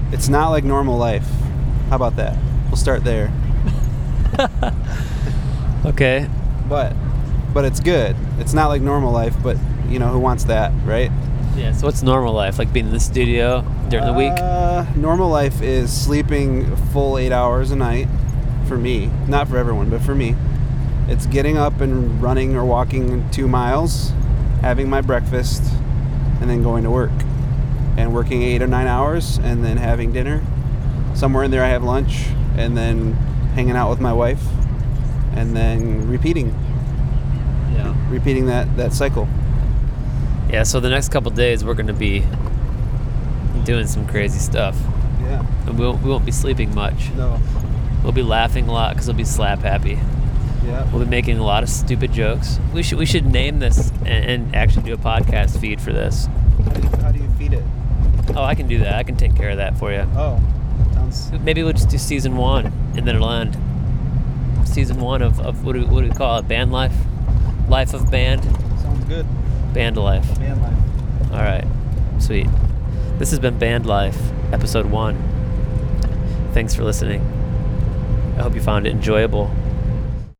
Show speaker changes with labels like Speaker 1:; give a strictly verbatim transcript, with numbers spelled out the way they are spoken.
Speaker 1: It's not like normal life. How about that? We'll start there.
Speaker 2: Okay.
Speaker 1: But, but it's good. It's not like normal life, but, you know, who wants that, right?
Speaker 2: Yeah, so what's normal life? Like being in the studio during the week?
Speaker 1: Uh, normal life is sleeping full eight hours a night for me. Not for everyone, but for me. It's getting up and running or walking two miles, having my breakfast, and then going to work. And working eight or nine hours, and then having dinner. Somewhere in there I have lunch, and then hanging out with my wife, and then repeating.
Speaker 2: Yeah.
Speaker 1: Repeating that, that cycle.
Speaker 2: Yeah, so the next couple days we're going to be doing some crazy stuff.
Speaker 1: Yeah.
Speaker 2: And we won't, we won't be sleeping much.
Speaker 1: No.
Speaker 2: We'll be laughing a lot because we'll be slap happy.
Speaker 1: Yeah.
Speaker 2: We'll be making a lot of stupid jokes. We should we should name this and, and actually do a podcast feed for this.
Speaker 1: How do, you, how do you feed it?
Speaker 2: Oh, I can do that. I can take care of that for you.
Speaker 1: Oh, sounds...
Speaker 2: Maybe we'll just do season one and then it'll end. Season one of, of what, do we, what do we call it? Band life? Life of band?
Speaker 1: Sounds good.
Speaker 2: Band life.
Speaker 1: Band life.
Speaker 2: All right. Sweet. This has been Band Life, episode one. Thanks for listening. I hope you found it enjoyable.